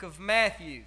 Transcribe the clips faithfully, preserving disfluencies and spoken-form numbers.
book of Matthew.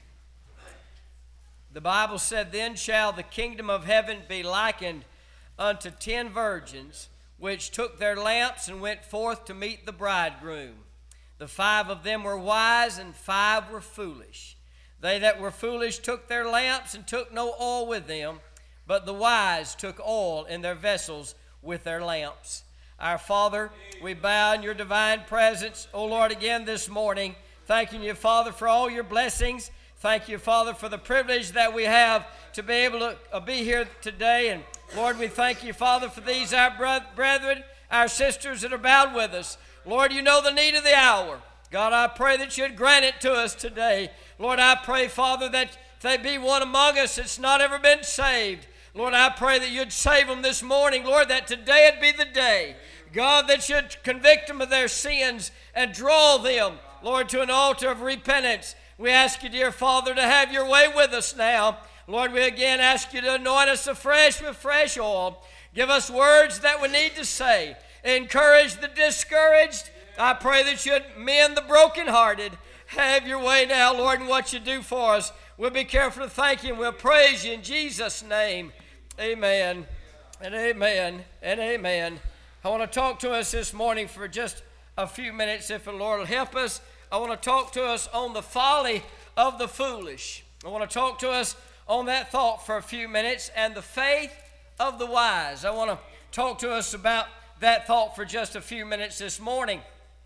The Bible said, "Then shall the kingdom of heaven be likened unto ten virgins, which took their lamps and went forth to meet the bridegroom. The five of them were wise, and five were foolish. They that were foolish took their lamps and took no oil with them, but the wise took oil in their vessels with their lamps." Our Father, we bow in your divine presence, O Lord, again this morning, thanking you, Father, for all your blessings. Thank you, Father, for the privilege that we have to be able to uh, be here today. And Lord, we thank you, Father, for these our brethren, our sisters that are bowed with us. Lord, you know the need of the hour. God, I pray that you'd grant it to us today. Lord, I pray, Father, that if they be one among us that's not ever been saved, Lord, I pray that you'd save them this morning. Lord, that today would be the day. God, that you'd convict them of their sins and draw them, Lord, to an altar of repentance. We ask you, dear Father, to have your way with us now. Lord, we again ask you to anoint us afresh with fresh oil. Give us words that we need to say. Encourage the discouraged. I pray that you'd mend the brokenhearted. Have your way now, Lord, in what you do for us. We'll be careful to thank you, and we'll praise you in Jesus' name. Amen and amen and amen. I want to talk to us this morning for just a few minutes, if the Lord will help us. I want to talk to us on the folly of the foolish. I want to talk to us on that thought for a few minutes, and the faith of the wise. I want to talk to us about that thought for just a few minutes this morning.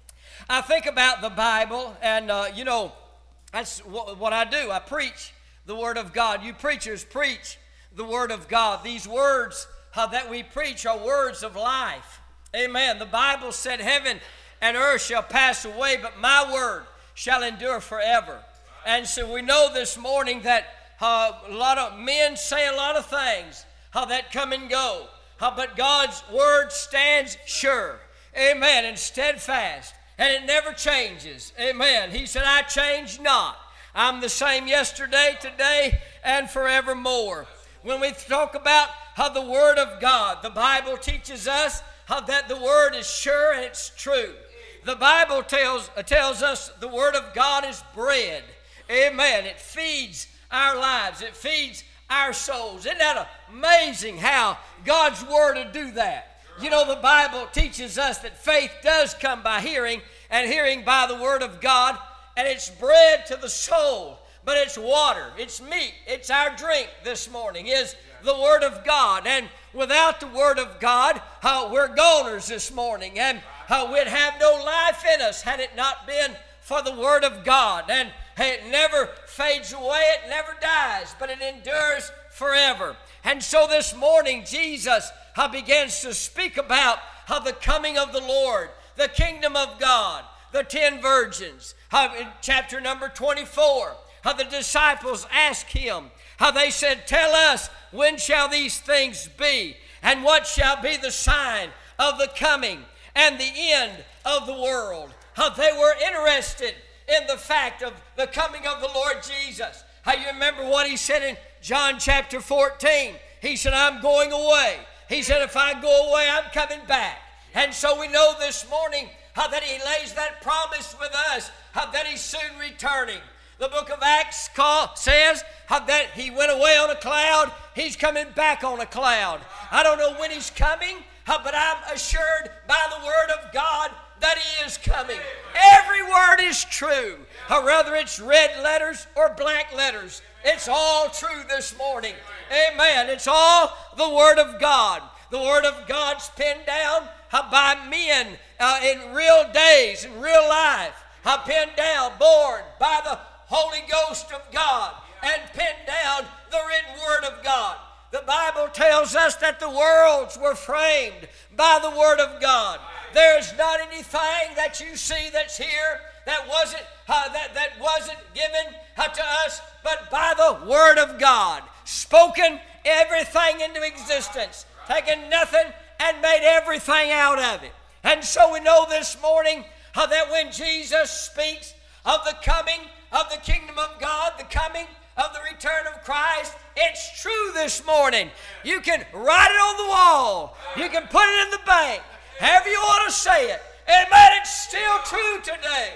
I think about the Bible, and uh, you know, that's wh- what I do. I preach the Word of God. You preachers preach the Word of God. These words uh, that we preach are words of life. Amen. The Bible said, "Heaven and earth shall pass away, but my word shall endure forever." And so we know this morning that uh, a lot of men say a lot of things uh, that come and go, uh, but God's word stands sure. Amen. And steadfast, and it never changes. Amen. He said, "I change not. I'm the same yesterday, today, and forevermore." When we talk about how the Word of God, the Bible teaches us how that the Word is sure and it's true. The Bible tells, uh, tells us the Word of God is bread. Amen. It feeds our lives. It feeds our souls. Isn't that amazing how God's Word will do that? You know, the Bible teaches us that faith does come by hearing, and hearing by the Word of God, and it's bread to the soul, but it's water, it's meat, it's our drink this morning, is the Word of God. And without the Word of God, uh, we're goners this morning, and uh, we'd have no life in us had it not been for the Word of God. And it never fades away, it never dies, but it endures forever. And so this morning, Jesus uh, begins to speak about uh, the coming of the Lord, the kingdom of God, the ten virgins. Uh, in chapter number twenty-four, how the disciples asked him, how they said, "Tell us, when shall these things be? And what shall be the sign of the coming and the end of the world?" How they were interested in the fact of the coming of the Lord Jesus. How you remember what he said in John chapter fourteen? He said, "I'm going away." He said, "If I go away, I'm coming back." And so we know this morning how that he lays that promise with us, how that he's soon returning. The book of Acts call, says how that he went away on a cloud. He's coming back on a cloud. I don't know when he's coming, how, but I'm assured by the Word of God that he is coming. Every word is true. Or whether it's red letters or black letters, it's all true this morning. Amen. It's all the Word of God. The Word of God's penned down uh, by men uh, in real days, in real life. Uh, penned down, born by the Holy Ghost of God, and penned down the written Word of God. The Bible tells us that the worlds were framed by the Word of God. There's not anything that you see that's here that wasn't uh, that, that wasn't given uh, to us, but by the Word of God, spoken everything into existence, taken nothing and made everything out of it. And so we know this morning uh, that when Jesus speaks of the coming of the kingdom of God, the coming of the return of Christ, it's true this morning. You can write it on the wall. You can put it in the bank. However you want to say it. Amen. It's still true today.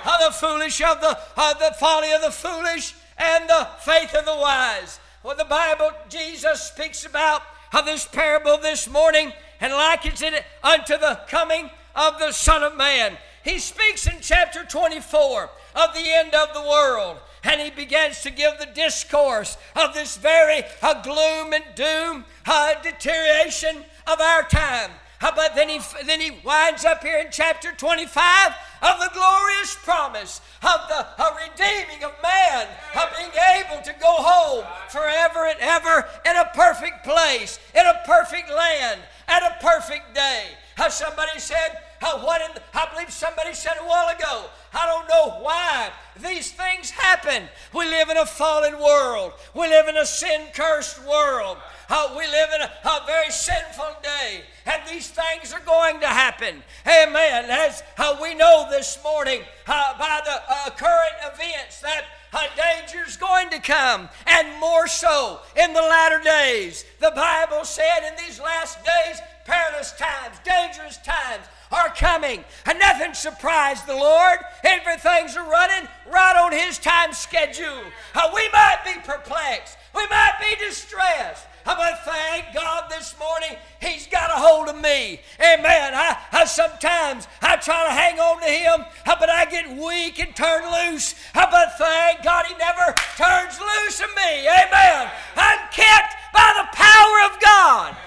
Of the foolish, of the, of the folly of the foolish, and the faith of the wise. Well, the Bible, Jesus speaks about of this parable this morning and likens it unto the coming of the Son of Man. He speaks in chapter twenty-four of the end of the world, and he begins to give the discourse of this very uh, gloom and doom, uh, deterioration of our time. Uh, but then he, then he winds up here in chapter twenty-five of the glorious promise of the uh, redeeming of man, of being able to go home forever and ever in a perfect place, in a perfect land, at a perfect day. Uh, somebody said, uh, what in the, I believe somebody said a while ago, I don't know why these things happen. We live in a fallen world. We live in a sin-cursed world. Uh, we live in a, a very sinful day, and these things are going to happen. Amen. As uh, we know this morning uh, by the uh, current events that uh, danger is going to come, and more so in the latter days. The Bible said in these last days, perilous times, dangerous times are coming, and nothing surprised the Lord. Everything's running right on His time schedule. Uh, we might be perplexed. We might be distressed. But thank God this morning He's got a hold of me. Amen. I, I sometimes I try to hang on to Him, but I get weak and turn loose. But thank God He never turns loose of me. Amen. I'm kept by the power of God.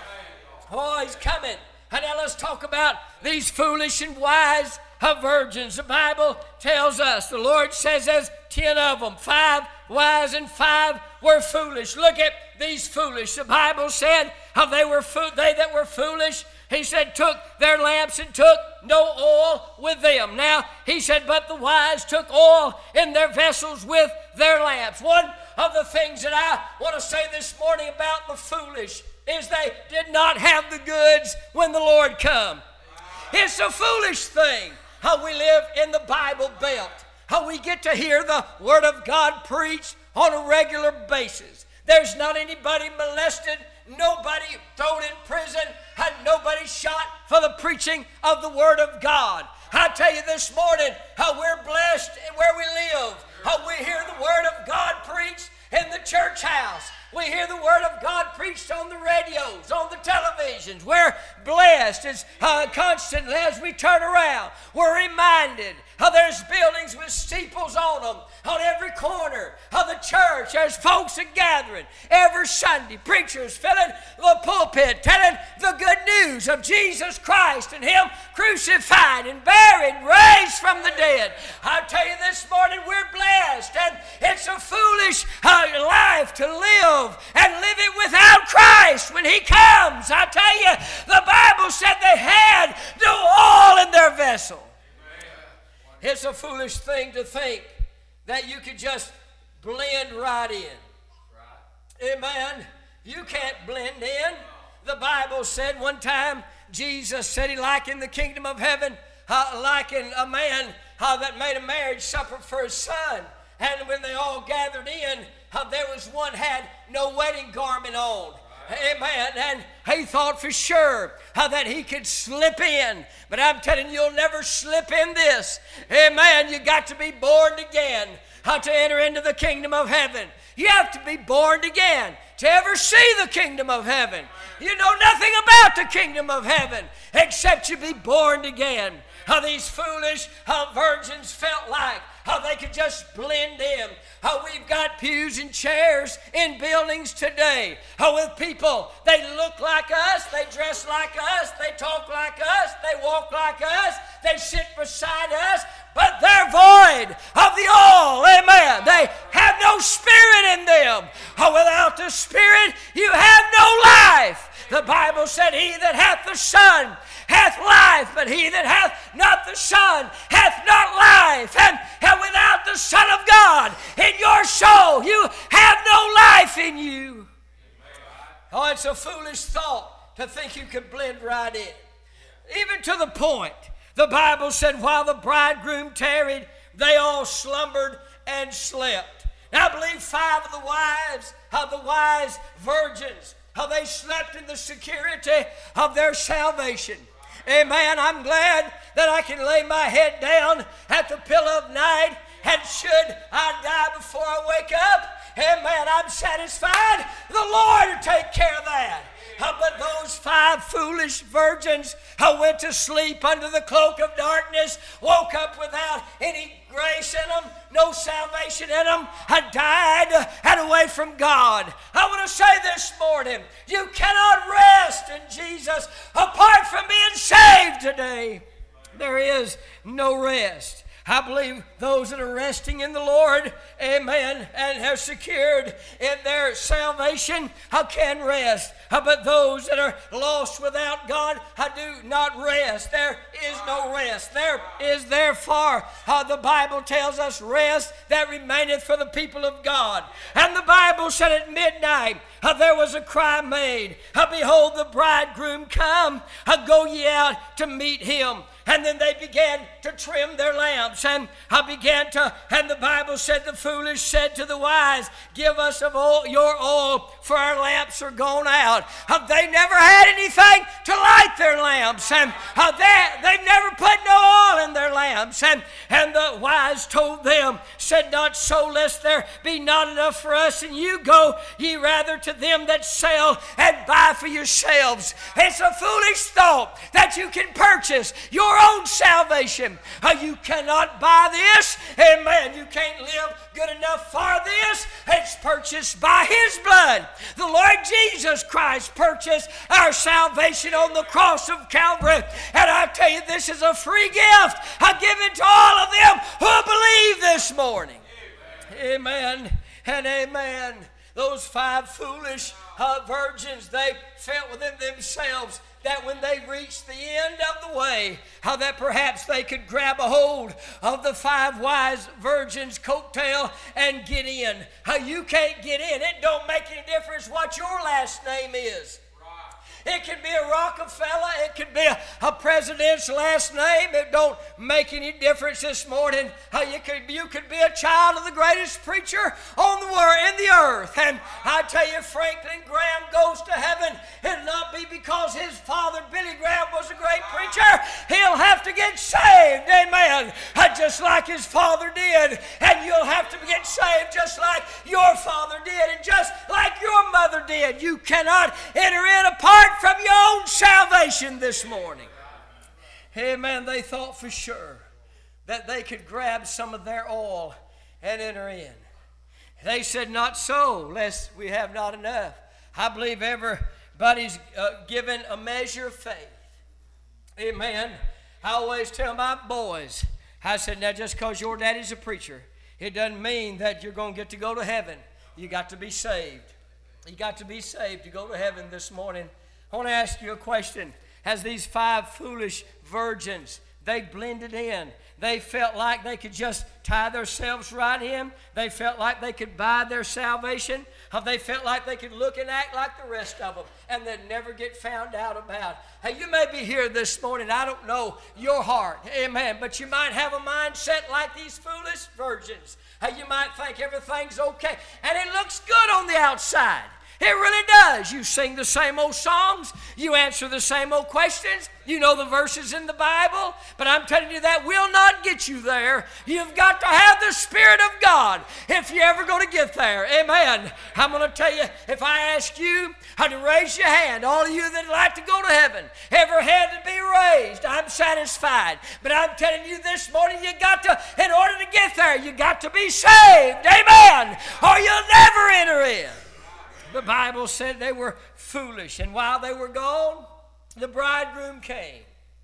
Oh, He's coming. And now let's talk about these foolish and wise virgins. The Bible tells us, the Lord says there's ten of them, five wise and five were foolish. Look at these foolish. The Bible said how they were fo- they that were foolish, He said, took their lamps and took no oil with them. Now, He said, but the wise took oil in their vessels with their lamps. One of the things that I want to say this morning about the foolish is they did not have the goods when the Lord come. It's a foolish thing how we live in the Bible Belt, how we get to hear the Word of God preached on a regular basis. There's not anybody molested, nobody thrown in prison, and nobody shot for the preaching of the Word of God. I tell you this morning how we're blessed where we live, how we hear the Word of God preached in the church house. We hear the Word of God preached on the radios, on the televisions. We're blessed as uh, constantly as we turn around. We're reminded how there's buildings with steeples on them on every corner of the church. There's folks are gathering every Sunday. Preachers filling the pulpit, telling the good news of Jesus Christ and Him crucified and buried, raised from the dead. I tell you this morning, we're blessed, and it's a foolish uh, life to live and live it without Christ when He comes. I tell you, the Bible said they had no oil in their vessel. It's a foolish thing to think that you could just blend right in. Amen. You can't blend in. The Bible said one time, Jesus said He likened the kingdom of heaven uh, like a man uh, that made a marriage supper for his son. And when they all gathered in, uh, there was one had no wedding garment on. Amen. And he thought for sure how that he could slip in. But I'm telling you, you'll never slip in this. Amen. You got to be born again how to enter into the kingdom of heaven. You have to be born again to ever see the kingdom of heaven. You know nothing about the kingdom of heaven except you be born again. How these foolish how virgins felt like how they could just blend in. How we've got pews and chairs in buildings today. How with people, they look like us, they dress like us, they talk like us, they walk like us, they sit beside us, but they're void of the all. Amen. They have no spirit in them. How without the Spirit, you have no life. The Bible said, He that hath the Son hath life, but he that hath not the Son hath not life. And, and without the Son of God in your soul, you have no life in you. Oh, it's a foolish thought to think you could blend right in. Even to the point, the Bible said, while the bridegroom tarried, they all slumbered and slept. Now, I believe five of the wives, of the wise virgins, how they slept in the security of their salvation. Amen. I'm glad that I can lay my head down at the pillow of night, and should I die before I wake up, amen, I'm satisfied. The Lord will take care of that. Uh, but those five foolish virgins uh, went to sleep under the cloak of darkness, woke up without any grace in them, no salvation in them, uh, died uh, and away from God. I want to say this morning, you cannot rest in Jesus apart from being saved today. There is no rest. I believe those that are resting in the Lord, amen, and have secured in their salvation, I can rest. But those that are lost without God, I do not rest. There is no rest. There is therefore, uh, the Bible tells us, rest that remaineth for the people of God. And the Bible said at midnight, uh, there was a cry made, uh, behold, the bridegroom come, uh, go ye out to meet him. And then they began to trim their lamps. And I began to, and the Bible said, the foolish said to the wise, give us of all your oil, for our lamps are gone out. Uh, they never had anything to light their lamps. And uh, they, they've never put no oil in their lamps. And, and the wise told them, said, not so, lest there be not enough for us. And you go ye rather to them that sell and buy for yourselves. It's a foolish thought that you can purchase your own salvation. Uh, you cannot buy this. Amen. You can't live good enough for this. It's purchased by His blood. The Lord Jesus Christ purchased our salvation on the cross of Calvary. And I tell you, this is a free gift I give it to all of them who believe this morning. Amen, amen and amen. Those five foolish uh, virgins, they felt within themselves that when they reached the end of the way, how that perhaps they could grab a hold of the five wise virgins' coattail and get in. How you can't get in. It don't make any difference what your last name is. It could be a Rockefeller. It could be a, a president's last name. It don't make any difference this morning. How you could you could be a child of the greatest preacher on the world in the earth. And I tell you, Franklin Graham goes to heaven. It'll not be because his father Billy Graham was a great preacher. He'll have to get saved. Amen. Just like his father did. And you'll have to get saved just like your father did, and just like your mother did. You cannot enter in apart from your own salvation this morning. Amen. They thought for sure that they could grab some of their oil and enter in. They said, not so, lest we have not enough. I believe everybody's uh, given a measure of faith. Amen. I always tell my boys, I said, now just because your daddy's a preacher, it doesn't mean that you're going to get to go to heaven. You got to be saved. You got to be saved to go to heaven this morning. I want to ask you a question. As these five foolish virgins, they blended in. They felt like they could just tie themselves right in. They felt like they could buy their salvation. They felt like they could look and act like the rest of them, and they'd never get found out about. Hey, you may be here this morning. I don't know your heart. Amen. But you might have a mindset like these foolish virgins. Hey, you might think everything's okay, and it looks good on the outside. It really does. You sing the same old songs. You answer the same old questions. You know the verses in the Bible. But I'm telling you, that will not get you there. You've got to have the Spirit of God if you're ever going to get there. Amen. I'm going to tell you, if I ask you how to raise your hand, all of you that like to go to heaven, every hand to be raised, I'm satisfied. But I'm telling you this morning, you got to, in order to get there, you got to be saved. Amen. Or you'll never enter in. The Bible said they were foolish, and while they were gone, the bridegroom came.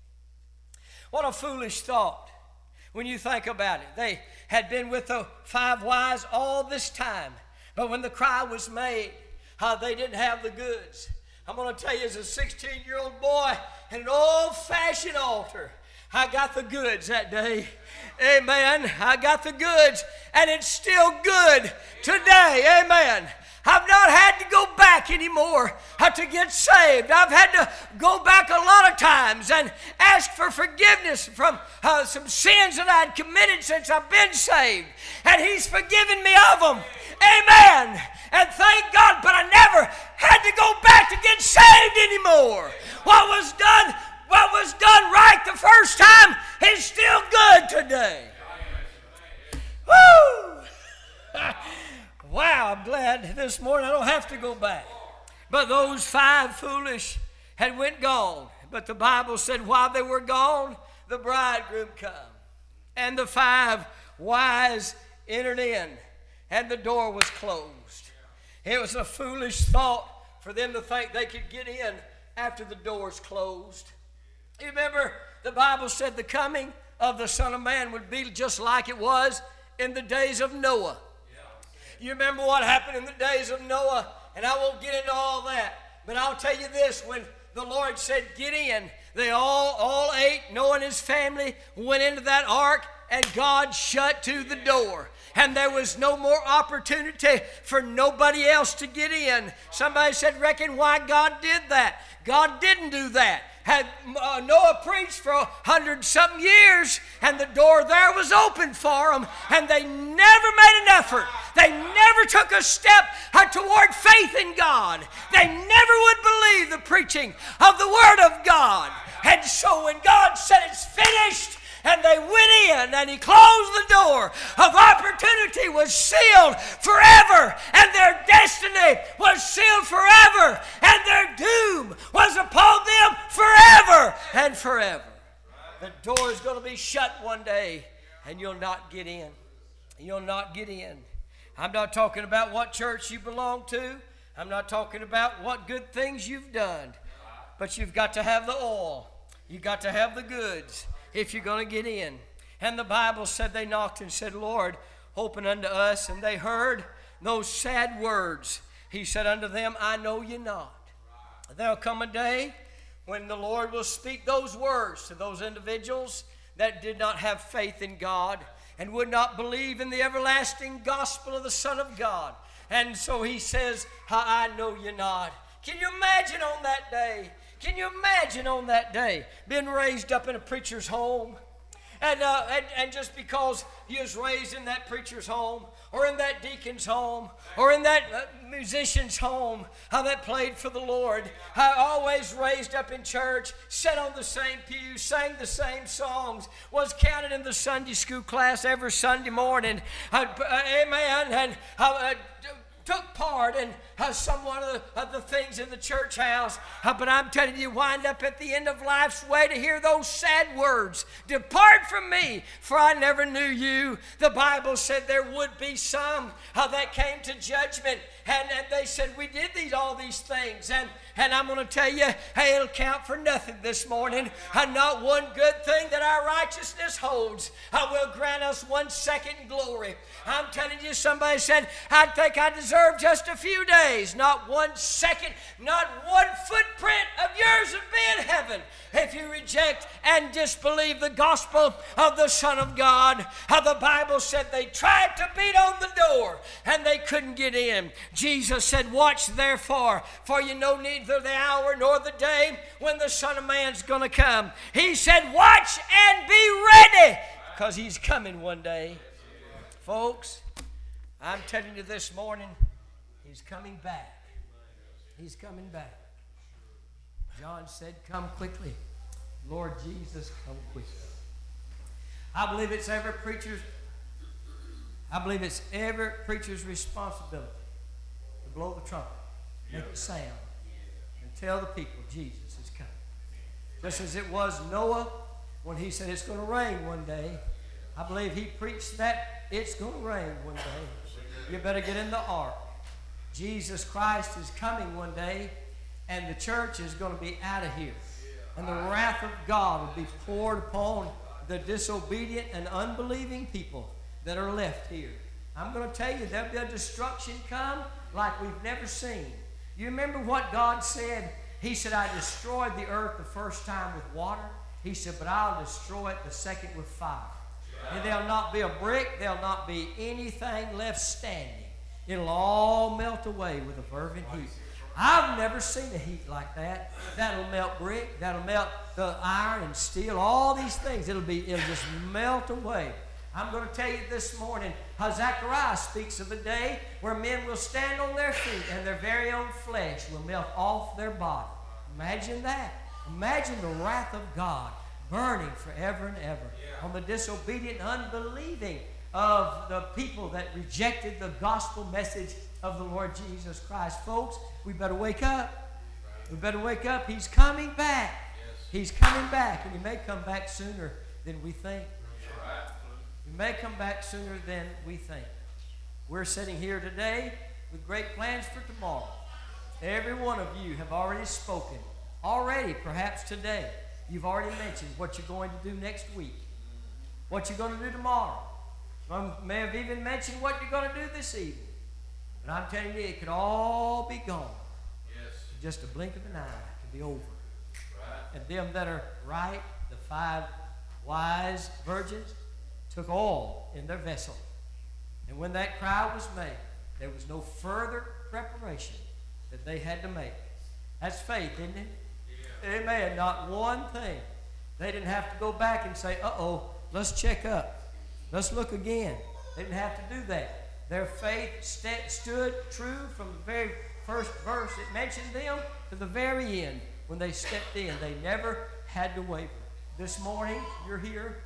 What a foolish thought when you think about it. They had been with the five wise all this time, but when the cry was made, uh, they didn't have the goods. I'm going to tell you, as a sixteen-year-old boy at an old-fashioned altar, I got the goods that day. Amen. I got the goods, and it's still good today. Amen. I've not had to go back anymore uh, to get saved. I've had to go back a lot of times and ask for forgiveness from uh, some sins that I'd committed since I've been saved. And He's forgiven me of them. Amen. And thank God, but I never had to go back to get saved anymore. What was done what was done right the first time is still good today. Woo! Wow, I'm glad this morning I don't have to go back. But those five foolish had went gone. But the Bible said while they were gone, the bridegroom come. And the five wise entered in, and the door was closed. It was a foolish thought for them to think they could get in after the doors closed. You remember the Bible said the coming of the Son of Man would be just like it was in the days of Noah. You remember what happened in the days of Noah, and I won't get into all that, but I'll tell you this, when the Lord said get in, they all, all eight, Noah and his family, went into that ark, and God shut to the door. And there was no more opportunity for nobody else to get in. Somebody said, reckon why God did that. God didn't do that. Had uh, Noah preached for a hundred something years, and the door there was open for them, and they never made an effort. They never took a step uh, toward faith in God. They never would believe the preaching of the Word of God. And so when God said it's finished, and they went in, and he closed the door of opportunity, was sealed forever, and their destiny was sealed forever, and their doom was upon them forever and forever. The door is going to be shut one day, and you'll not get in. You'll not get in. I'm not talking about what church you belong to. I'm not talking about what good things you've done. But you've got to have the oil. You've got to have the goods if you're going to get in. And the Bible said they knocked and said, Lord, open unto us. And they heard those sad words. He said unto them, I know you not. There'll come a day when the Lord will speak those words to those individuals that did not have faith in God and would not believe in the everlasting gospel of the Son of God. And so he says, I know you not. Can you imagine on that day? Can you imagine on that day being raised up in a preacher's home? And, uh, and, and just because you was raised in that preacher's home, or in that deacon's home, or in that uh, musician's home, how that played for the Lord, how always raised up in church, sat on the same pew, sang the same songs, was counted in the Sunday school class every Sunday morning, uh, uh, amen, and how uh, took part in uh, some one of the, of the things in the church house. Uh, but I'm telling you, wind up at the end of life's way to hear those sad words. Depart from me, for I never knew you. The Bible said there would be some uh, that came to judgment. And, and they said, we did these all these things. And, and I'm going to tell you, hey, it'll count for nothing this morning. And not one good thing that our righteousness holds uh, will grant us one second glory. I'm telling you, somebody said, I think I deserve just a few days. Not one second, not one footprint of yours would be in heaven if you reject and disbelieve the gospel of the Son of God. How the Bible said they tried to beat on the door and they couldn't get in. Jesus said, watch therefore, for you know neither the hour nor the day when the Son of Man's going to come. He said, watch and be ready, because he's coming one day. Folks, I'm telling you this morning, he's coming back. He's coming back. John said, come quickly. Lord Jesus, come quickly. I believe it's every preacher's, I believe it's every preacher's responsibility to blow the trumpet, make it sound, and tell the people Jesus is coming. Just as it was Noah when he said it's going to rain one day, I believe he preached that it's going to rain one day. You better get in the ark. Jesus Christ is coming one day, and the church is going to be out of here. And the wrath of God will be poured upon the disobedient and unbelieving people that are left here. I'm going to tell you, there'll be a destruction come like we've never seen. You remember what God said? He said, I destroyed the earth the first time with water. He said, but I'll destroy it the second with fire. And there'll not be a brick, there'll not be anything left standing. It'll all melt away with a fervent heat. I've never seen a heat like that. That'll melt brick, that'll melt the iron and steel, all these things. It'll be, it'll just melt away. I'm going to tell you this morning how Zechariah speaks of a day where men will stand on their feet and their very own flesh will melt off their body. Imagine that. Imagine the wrath of God burning forever and ever on the disobedient, unbelieving of the people that rejected the gospel message of the Lord Jesus Christ. Folks, we better wake up. We better wake up. He's coming back. He's coming back, and he may come back sooner than we think. He may come back sooner than we think. We're sitting here today with great plans for tomorrow. Every one of you have already spoken. Already, perhaps today, you've already mentioned what you're going to do next week, what you're going to do tomorrow. Some may have even mentioned what you're going to do this evening. But I'm telling you, it could all be gone. Yes. Just a blink of an eye, it could be over. Right. And them that are right, the five wise virgins, took oil in their vessel. And when that cry was made, there was no further preparation that they had to make. That's faith, isn't it? Yeah. Amen. Not one thing. They didn't have to go back and say, uh-oh, let's check up. Let's look again. They didn't have to do that. Their faith st- stood true from the very first verse. It mentioned them to the very end. When they stepped in, they never had to waver. This morning, you're here.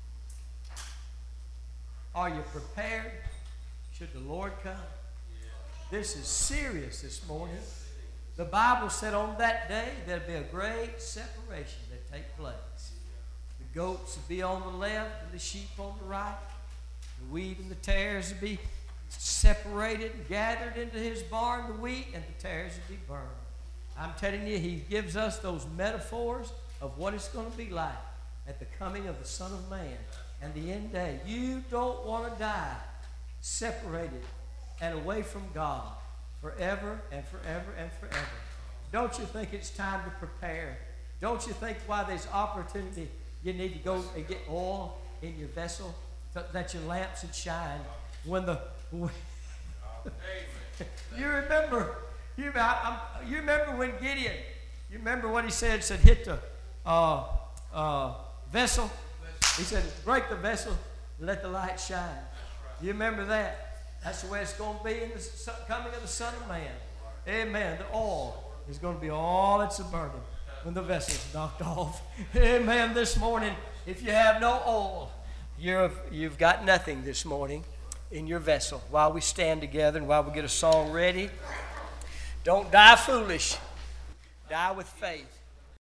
Are you prepared? Should the Lord come? This is serious this morning. The Bible said on that day there'll be a great separation that take place. The goats will be on the left and the sheep on the right. The wheat and the tares will be separated and gathered into his barn, the wheat, and the tares will be burned. I'm telling you, he gives us those metaphors of what it's going to be like at the coming of the Son of Man and the end day. You don't want to die separated and away from God forever and forever and forever. Don't you think it's time to prepare? Don't you think while there's opportunity, you need to go and get oil in your vessel so that your lamps would shine when the... you remember, you, I, you remember when Gideon, you remember what he said, said hit the uh, uh, vessel. He said, break the vessel and let the light shine. You remember that? That's the way it's going to be in the coming of the Son of Man. Amen. The oil is going to be all that's burning when the vessel's knocked off. Amen. This morning, if you have no oil, you're, you've got nothing this morning in your vessel. While we stand together and while we get a song ready, don't die foolish. Die with faith.